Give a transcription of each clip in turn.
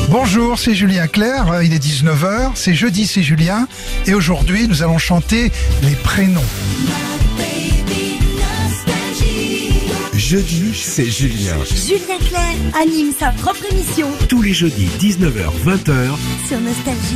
Bonjour, c'est Julien Clerc, il est 19h, c'est jeudi, c'est Julien, et aujourd'hui nous allons chanter les prénoms. Jeudi, c'est Julien. Julien Clerc anime sa propre émission Tous les jeudis, 19h-20h. sur Nostalgie.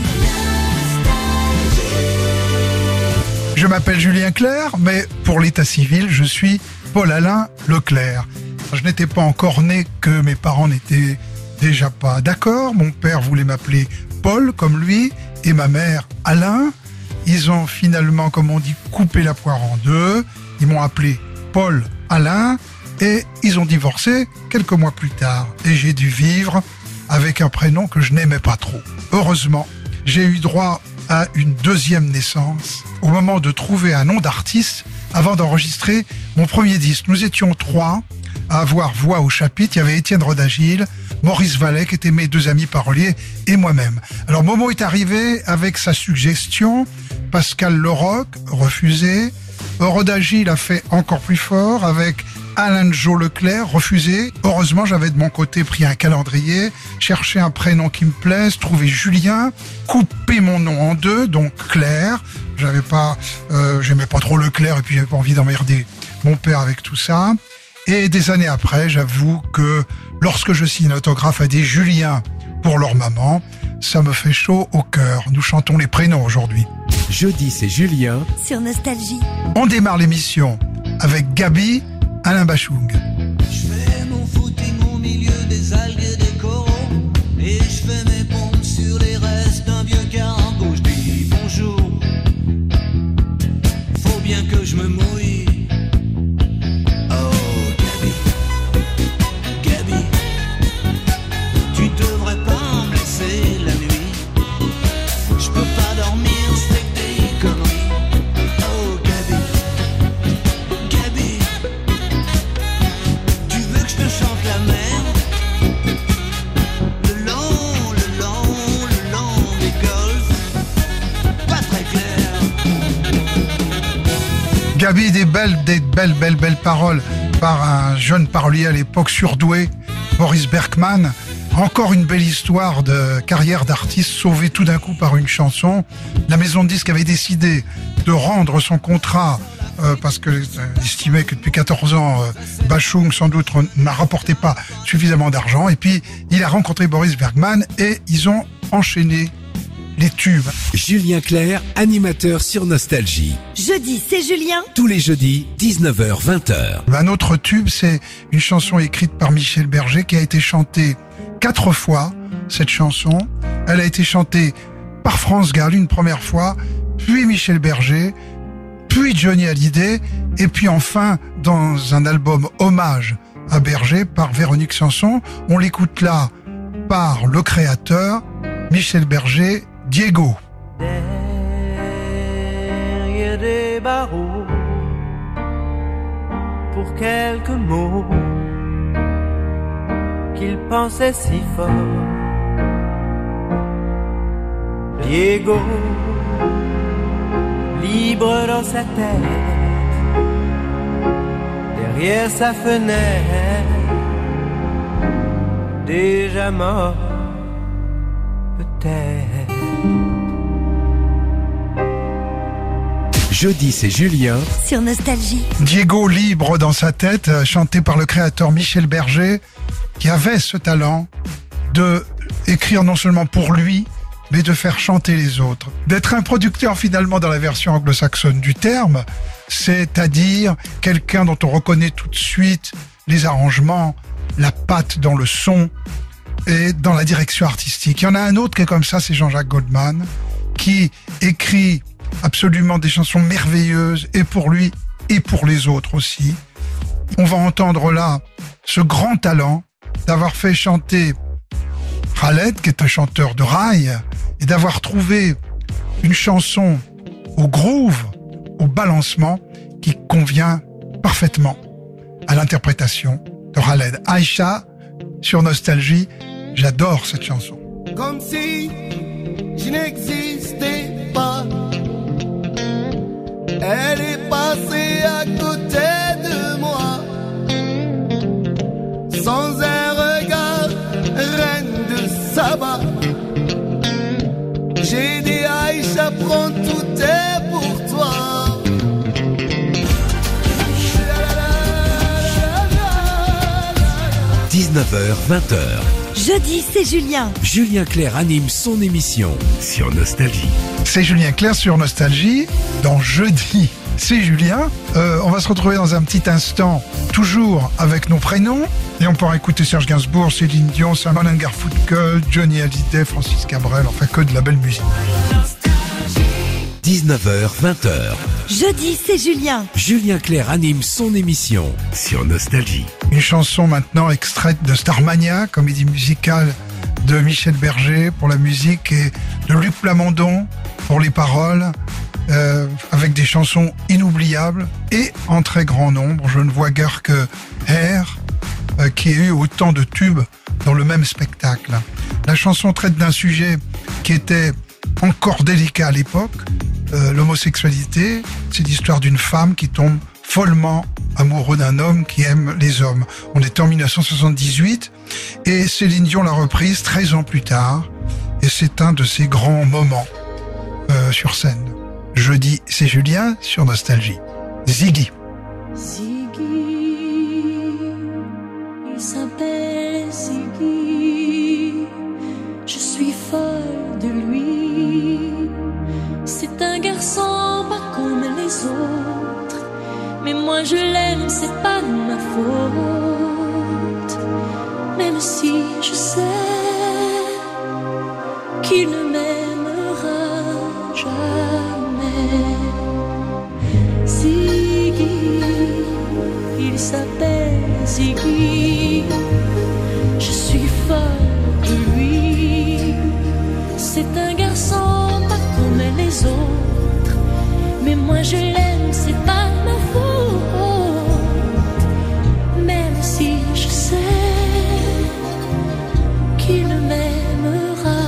Je m'appelle Julien Clerc, mais pour l'état civil, je suis Paul-Alain Leclerc. Je n'étais pas encore né que mes parents n'étaient déjà pas d'accord. Mon père voulait m'appeler Paul comme lui et ma mère Alain. Ils ont finalement, comme on dit, coupé la poire en deux. Ils m'ont appelé Paul Alain et ils ont divorcé quelques mois plus tard. Et j'ai dû vivre avec un prénom que je n'aimais pas trop. Heureusement, j'ai eu droit à une deuxième naissance au moment de trouver un nom d'artiste avant d'enregistrer mon premier disque. Nous étions 3 à avoir voix au chapitre. Il y avait Étienne Rodagil, Maurice Vallet qui étaient mes 2 amis paroliers et moi-même. Alors Momo est arrivé avec sa suggestion, Pascal Leroc refusé, Rodagil a fait encore plus fort avec Alain Jo Leclerc, refusé. Heureusement, j'avais de mon côté pris un calendrier, cherché un prénom qui me plaise, trouvé Julien, coupé mon nom en 2, donc Claire. J'aimais pas trop Leclerc et puis j'avais pas envie d'emmerder mon père avec tout ça. Et des années après, j'avoue que lorsque je signe l'autographe à des Juliens pour leur maman, ça me fait chaud au cœur. Nous chantons les prénoms aujourd'hui. Jeudi, c'est Julien. Sur Nostalgie. On démarre l'émission avec Gabi, Alain Bachung. Je fais mon footing au milieu des algues et des coraux, et je fais mes pompes sur les restes d'un vieux carambo. Je dis bonjour, faut bien que je me mouille. Oh Gabi, Gabi, tu devrais pas me laisser la nuit. Je peux pas dormir, c'est que des conneries. Oh Gabi, Gabi, tu veux que je te chante la mer? Le long des golfs, pas très clair. Gabi, des belles paroles par un jeune parolier à l'époque surdoué, Boris Bergman. Encore une belle histoire de carrière d'artiste sauvée tout d'un coup par une chanson. La maison de disques avait décidé de rendre son contrat parce qu'elle estimait que depuis 14 ans, Bachung sans doute n'a rapporté pas suffisamment d'argent. Et puis, il a rencontré Boris Bergman et ils ont enchaîné les tubes. Julien Clerc, animateur sur Nostalgie. Jeudi, c'est Julien. Tous les jeudis, 19h-20h. Un autre tube, c'est une chanson écrite par Michel Berger qui a été chantée 4 fois, cette chanson. Elle a été chantée par France Gall une première fois, puis Michel Berger, puis Johnny Hallyday, et puis enfin dans un album hommage à Berger par Véronique Sanson. On l'écoute là par le créateur, Michel Berger, Diego. Derrière des barreaux, pour quelques mots qu'il pensait si fort, Diego, libre dans sa tête, derrière sa fenêtre, déjà mort peut-être. Jeudi, c'est Julien. Sur Nostalgie. Diego libre dans sa tête, chanté par le créateur Michel Berger, qui avait ce talent de écrire non seulement pour lui, mais de faire chanter les autres. D'être un producteur finalement dans la version anglo-saxonne du terme, c'est-à-dire quelqu'un dont on reconnaît tout de suite les arrangements, la patte dans le son et dans la direction artistique. Il y en a un autre qui est comme ça, c'est Jean-Jacques Goldman, qui écrit absolument des chansons merveilleuses, et pour lui, et pour les autres aussi. On va entendre là ce grand talent d'avoir fait chanter Khaled, qui est un chanteur de rail, et d'avoir trouvé une chanson au groove, au balancement, qui convient parfaitement à l'interprétation de Khaled. Aïcha, sur Nostalgie, j'adore cette chanson. Comme si je n'existais pas, elle est passée à côté de moi, sans un regard, reine de Saba. J'ai dit Aïcha, prends tout est pour toi. 19h, 20h. Jeudi, c'est Julien. Julien Clerc anime son émission sur Nostalgie. C'est Julien Clerc sur Nostalgie. Dans Jeudi, c'est Julien. On va se retrouver dans un petit instant, toujours avec nos prénoms. Et on pourra écouter Serge Gainsbourg, Céline Dion, Simon & Garfunkel, Johnny Hallyday, Francis Cabrel, enfin que de la belle musique. 19h, 20h. Jeudi, c'est Julien. Julien Clerc anime son émission sur Nostalgie. Une chanson maintenant extraite de Starmania, comédie musicale de Michel Berger pour la musique et de Luc Plamondon pour les paroles, avec des chansons inoubliables et en très grand nombre. Je ne vois guère que Air, qui a eu autant de tubes dans le même spectacle. La chanson traite d'un sujet qui était encore délicat à l'époque, l'homosexualité. C'est l'histoire d'une femme qui tombe follement amoureux d'un homme qui aime les hommes. On était en 1978 et Céline Dion l'a reprise 13 ans plus tard et c'est un de ses grands moments sur scène. Jeudi, c'est Julien sur Nostalgie. Ziggy. Ziggy, il s'appelle Ziggy, je suis folle de lui. C'est un garçon pas comme les autres, mais moi je l'aime, c'est pas de ma faute. Même si je sais qu'il ne m'aimera jamais. Ziggy, il s'appelle Ziggy, je suis folle de lui. C'est un garçon pas comme les autres, mais moi je l'aime, c'est pas ma faute. Même si je sais qu'il ne m'aimera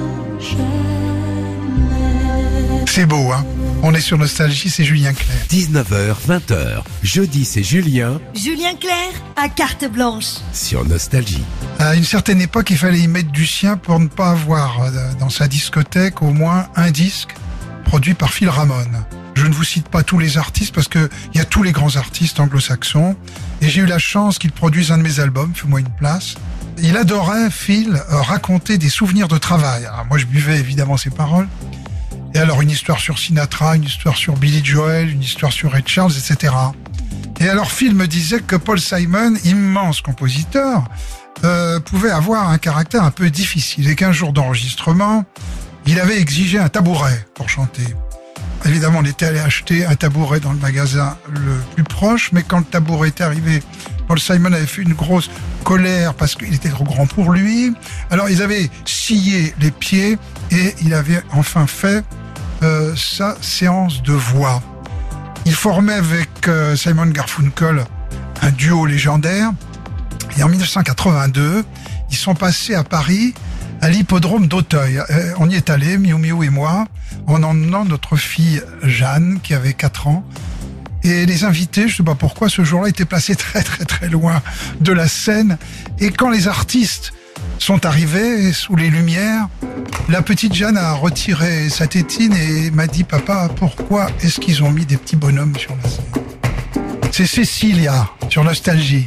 jamais. C'est beau, hein? On est sur Nostalgie, c'est Julien Clerc. 19h, 20h. Jeudi, c'est Julien Julien Clerc à carte blanche. sur Nostalgie. À une certaine époque, il fallait y mettre du sien pour ne pas avoir dans sa discothèque au moins un disque produit par Phil Ramone. Je ne vous cite pas tous les artistes parce que il y a tous les grands artistes anglo-saxons et j'ai eu la chance qu'il produise un de mes albums, Fais-moi une place. Il adorait, Phil, raconter des souvenirs de travail. Alors, moi, je buvais évidemment ses paroles. Et alors, une histoire sur Sinatra, une histoire sur Billy Joel, une histoire sur Ray Charles, etc. Et alors, Phil me disait que Paul Simon, immense compositeur, pouvait avoir un caractère un peu difficile et qu'un jour d'enregistrement, il avait exigé un tabouret pour chanter. Évidemment, on était allé acheter un tabouret dans le magasin le plus proche, mais quand le tabouret est arrivé, Paul Simon avait fait une grosse colère parce qu'il était trop grand pour lui. Alors, ils avaient scié les pieds et il avait enfin fait sa séance de voix. Il formait avec Simon Garfunkel un duo légendaire. Et en 1982, ils sont passés à Paris, à l'hippodrome d'Auteuil. On y est allé, Miou Miou et moi, en emmenant notre fille Jeanne, qui avait 4 ans. Et les invités, je sais pas pourquoi, ce jour-là, étaient placés très très très loin de la scène. Et quand les artistes sont arrivés sous les lumières, la petite Jeanne a retiré sa tétine et m'a dit « Papa, pourquoi est-ce qu'ils ont mis des petits bonhommes sur la scène ?» C'est Cécilia, sur Nostalgie.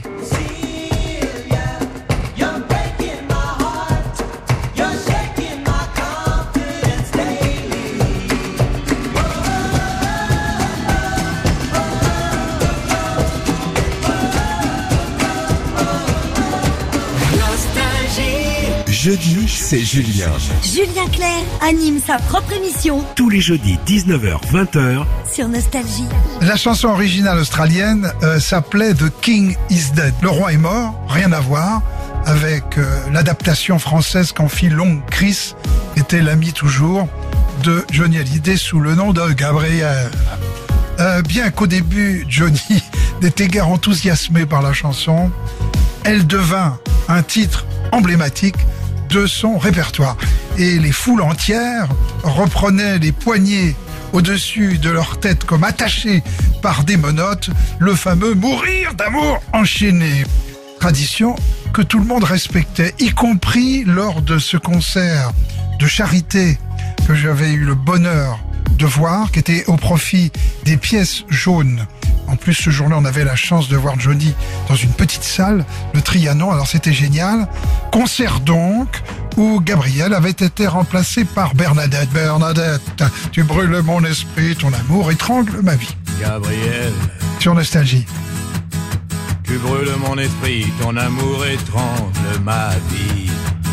Jeudi, c'est Julien. Julien Clerc anime sa propre émission Tous les jeudis, 19h, 20h. sur Nostalgie. La chanson originale australienne s'appelait The King is Dead. Le roi est mort, rien à voir avec l'adaptation française qu'en fit Long Chris, était l'ami toujours de Johnny Hallyday sous le nom de Gabriel. Bien qu'au début, Johnny n'était guère enthousiasmé par la chanson, elle devint un titre emblématique de son répertoire. Et les foules entières reprenaient les poignets au-dessus de leur tête comme attachés par des menottes, le fameux mourir d'amour enchaîné. Tradition que tout le monde respectait, y compris lors de ce concert de charité que j'avais eu le bonheur de voir, qui était au profit des pièces jaunes. En plus, ce jour-là, on avait la chance de voir Johnny dans une petite salle, le Trianon, alors c'était génial. Concert donc, où Gabriel avait été remplacé par Bernadette. Bernadette, tu brûles mon esprit, ton amour étrangle ma vie. Gabriel, Sur Nostalgie. tu brûles mon esprit, ton amour étrangle ma vie.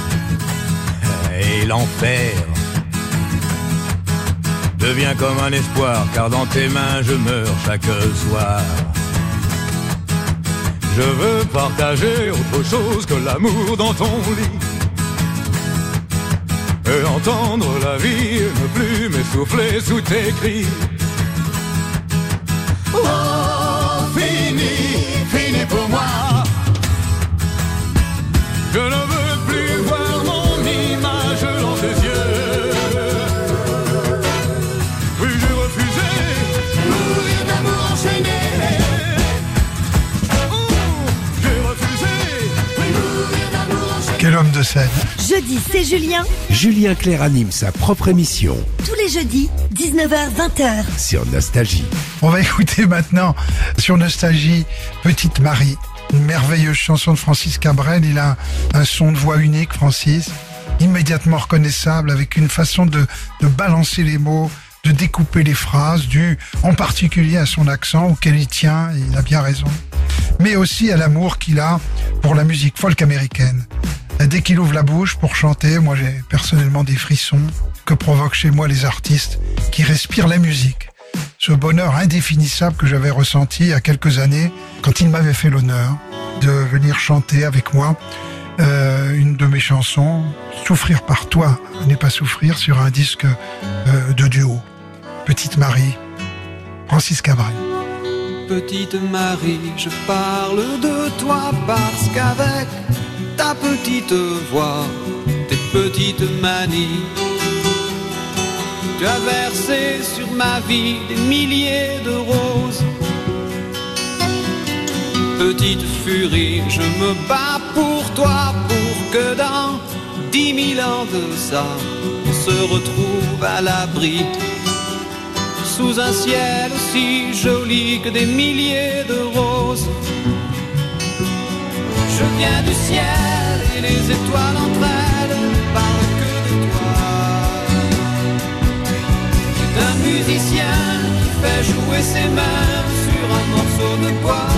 Et l'enfer devient comme un espoir, car dans tes mains je meurs chaque soir. Je veux partager autre chose que l'amour dans ton lit, et entendre la vie, ne plus m'essouffler sous tes cris. Oh, fini pour moi. Je ne veux plus voir mon image dans tes yeux. Oui, j'ai refusé mourir d'amour enchaîné. J'ai refusé mourir d'amour enchaîné. Quel homme de scène. Jeudi, c'est Julien. Julien Clerc anime sa propre émission Tous les jeudis, 19h-20h. sur Nostalgie. On va écouter maintenant sur Nostalgie Petite Marie, une merveilleuse chanson de Francis Cabrel. Il a un son de voix unique, Francis, immédiatement reconnaissable, avec une façon de balancer les mots, de découper les phrases, dû en particulier à son accent auquel il tient, et il a bien raison, mais aussi à l'amour qu'il a pour la musique folk américaine. Dès qu'il ouvre la bouche pour chanter, moi j'ai personnellement des frissons que provoquent chez moi les artistes qui respirent la musique. Ce bonheur indéfinissable que j'avais ressenti il y a quelques années quand il m'avait fait l'honneur de venir chanter avec moi une de mes chansons, Souffrir par toi n'est pas souffrir, sur un disque de duo. Petite Marie, Francis Cabrel. Petite Marie, je parle de toi parce qu'avec ta petite voix, tes petites manies, tu as versé sur ma vie des milliers de roses. Petite furie, je me bats pour toi, pour que dans 10 000 ans de ça, on se retrouve à l'abri, sous un ciel aussi joli que des milliers de roses. Je viens du ciel et les étoiles entre elles ne parlent que de toi. C'est un musicien qui fait jouer ses mains sur un morceau de bois.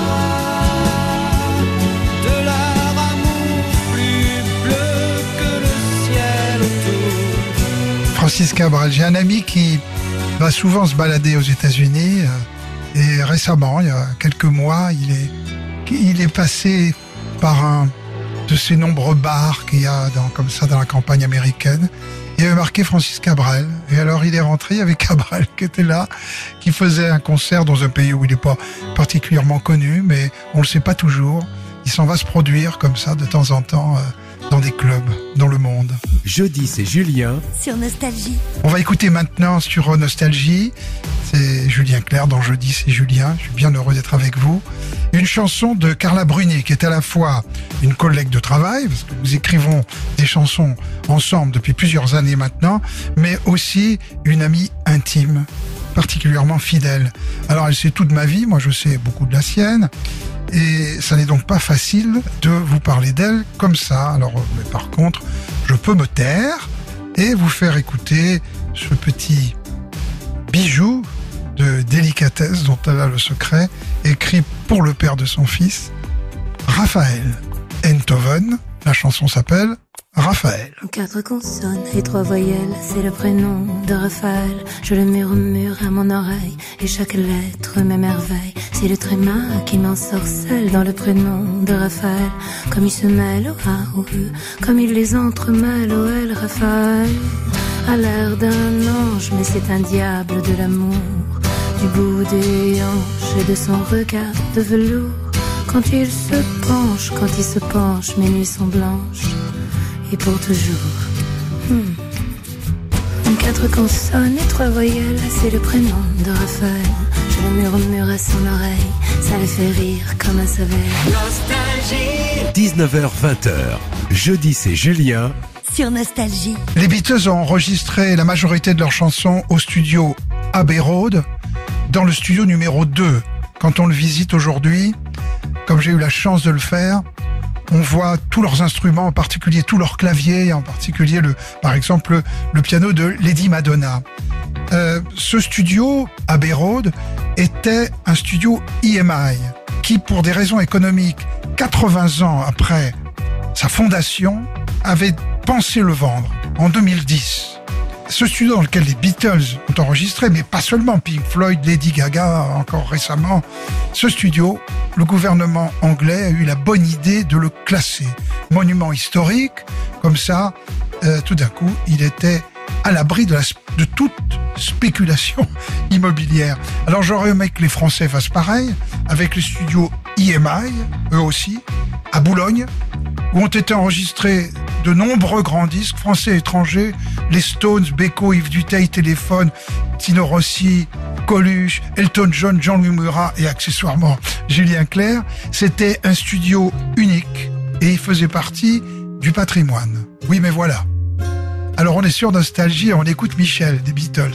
De leur amour plus bleu que le ciel autour. Francis Cabrel, j'ai un ami qui va souvent se balader aux États-Unis et récemment, il y a quelques mois, il est passé par un de ces nombreux bars qu'il y a comme ça dans la campagne américaine. Il avait marqué Francis Cabrel. Et alors il est rentré avec Cabrel qui était là, qui faisait un concert dans un pays où il n'est pas particulièrement connu, mais on le sait pas toujours. Il s'en va se produire comme ça de temps en temps dans des clubs dans le monde. Jeudi, c'est Julien. Sur Nostalgie. On va écouter maintenant sur Nostalgie. C'est Julien Clerc dans Jeudi, c'est Julien. Je suis bien heureux d'être avec vous. Une chanson de Carla Bruni, qui est à la fois une collègue de travail, parce que nous écrivons des chansons ensemble depuis plusieurs années maintenant, mais aussi une amie intime, particulièrement fidèle. Alors elle sait toute ma vie, moi je sais beaucoup de la sienne, et ça n'est donc pas facile de vous parler d'elle comme ça. Alors, mais par contre, je peux me taire et vous faire écouter ce petit bijou de délicatesse dont elle a le secret, écrit pour le père de son fils, Raphaël Enthoven. La chanson s'appelle Raphaël. 4 consonnes et 3 voyelles, c'est le prénom de Raphaël. Je le murmure à mon oreille et chaque lettre m'émerveille. C'est le tréma qui m'ensorcelle dans le prénom de Raphaël. Comme il se mêle au A, au E, comme il les entremêle au L. Raphaël a l'air d'un ange, mais c'est un diable de l'amour. Du bout des hanches et de son regard de velours. Quand il se penche, mes nuits sont blanches. Et pour toujours. 4 consonnes et 3 voyelles, c'est le prénom de Raphaël. Je le murmure à son oreille, ça le fait rire comme un savait. Nostalgie. 19h-20h. Jeudi, c'est Julien. sur Nostalgie. Les Beatles ont enregistré la majorité de leurs chansons au studio Abbey Road, dans le studio numéro 2. Quand on le visite aujourd'hui, comme j'ai eu la chance de le faire, on voit tous leurs instruments, en particulier tous leurs claviers, en particulier par exemple le piano de Lady Madonna. Ce studio, Abbey Road, était un studio EMI, qui pour des raisons économiques, 80 ans après sa fondation, avait pensé le vendre en 2010. Ce studio dans lequel les Beatles ont enregistré, mais pas seulement Pink Floyd, Lady Gaga, encore récemment, ce studio, le gouvernement anglais a eu la bonne idée de le classer. Monument historique, comme ça, tout d'un coup, il était à l'abri de toute spéculation immobilière. Alors j'aurais aimé que les Français fassent pareil, avec les studios EMI, eux aussi, à Boulogne, où ont été enregistrés de nombreux grands disques français et étrangers, les Stones, Beko, Yves Duteil, Téléphone, Tino Rossi, Coluche, Elton John, Jean-Louis Murat et accessoirement Julien Clerc. C'était un studio unique et il faisait partie du patrimoine. Oui, mais voilà. Alors on est sur Nostalgie et on écoute Michel des Beatles.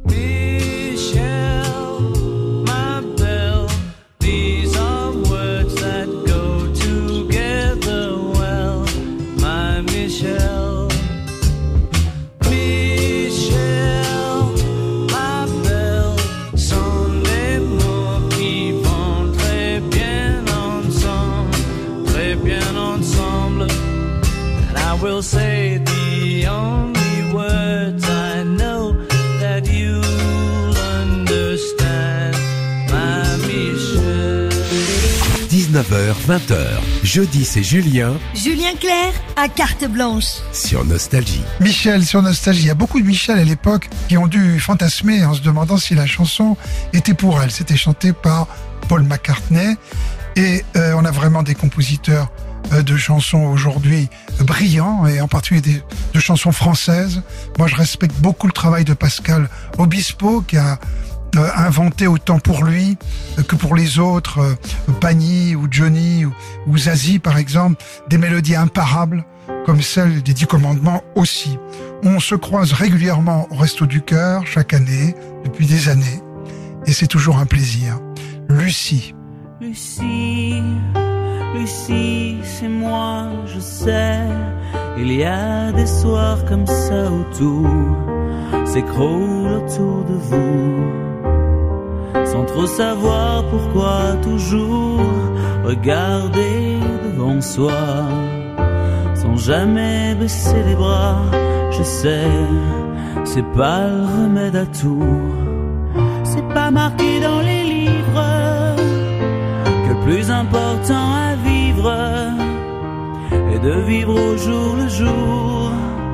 Will say the only words I know that you'll understand, my Michel. 19h, 20h. Jeudi, c'est Julien. Julien Clerc à carte blanche. Sur Nostalgie. Michel sur Nostalgie. Il y a beaucoup de Michel à l'époque qui ont dû fantasmer en se demandant si la chanson était pour elle. C'était chanté par Paul McCartney. Et on a vraiment des compositeurs de chansons aujourd'hui brillants, et en particulier de chansons françaises. Moi, je respecte beaucoup le travail de Pascal Obispo, qui a inventé autant pour lui que pour les autres, Pagny ou Johnny ou Zazie par exemple, des mélodies imparables comme celle des 10 commandements aussi. On se croise régulièrement au Resto du Cœur chaque année, depuis des années, et c'est toujours un plaisir. Lucie. Lucie, Lucie, c'est moi, je sais. Il y a des soirs comme ça où tout s'écroule autour de vous, sans trop savoir pourquoi toujours regarder devant soi, sans jamais baisser les bras. Je sais, c'est pas le remède à tout. C'est pas marqué dans les livres que le plus important à vivre est de vivre au jour le jour.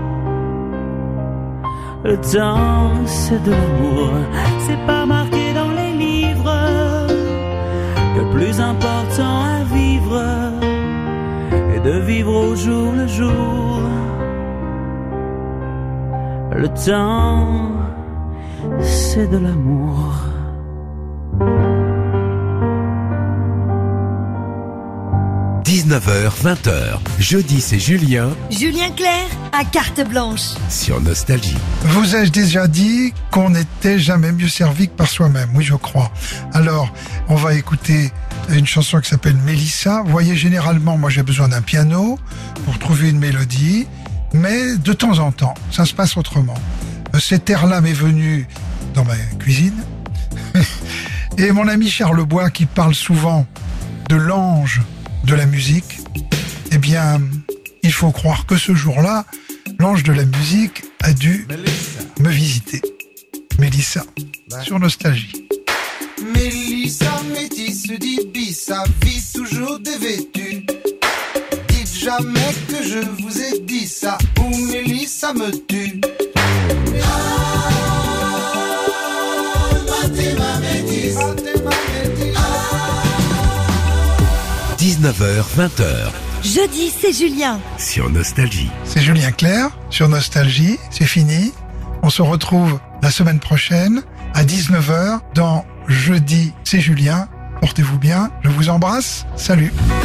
Le temps, c'est de l'amour. C'est pas marqué dans les livres que le plus important à vivre est de vivre au jour le jour. Le temps, c'est de l'amour. « 19h, 20h. Jeudi, c'est Julien. Julien Clerc à carte blanche. Sur Nostalgie. Vous ai-je déjà dit qu'on n'était jamais mieux servi que par soi-même? Oui, je crois. Alors, on va écouter une chanson qui s'appelle Mélissa. Vous voyez, généralement, moi j'ai besoin d'un piano pour trouver une mélodie, mais de temps en temps, ça se passe autrement. Cet air-là m'est venu dans ma cuisine. Et mon ami Charles Bois, qui parle souvent de l'ange de la musique, eh bien, il faut croire que ce jour-là, l'ange de la musique a dû me visiter. Mélissa, sur Nostalgie. Mélissa, métisse d'Ibissa, vie toujours dévêtue. Dites jamais que je vous ai dit ça, ou Mélissa me tue. 19h, 20h. Jeudi, c'est Julien. Sur Nostalgie. C'est Julien Clerc, sur Nostalgie. C'est fini. On se retrouve la semaine prochaine à 19h dans Jeudi, c'est Julien. Portez-vous bien. Je vous embrasse. Salut.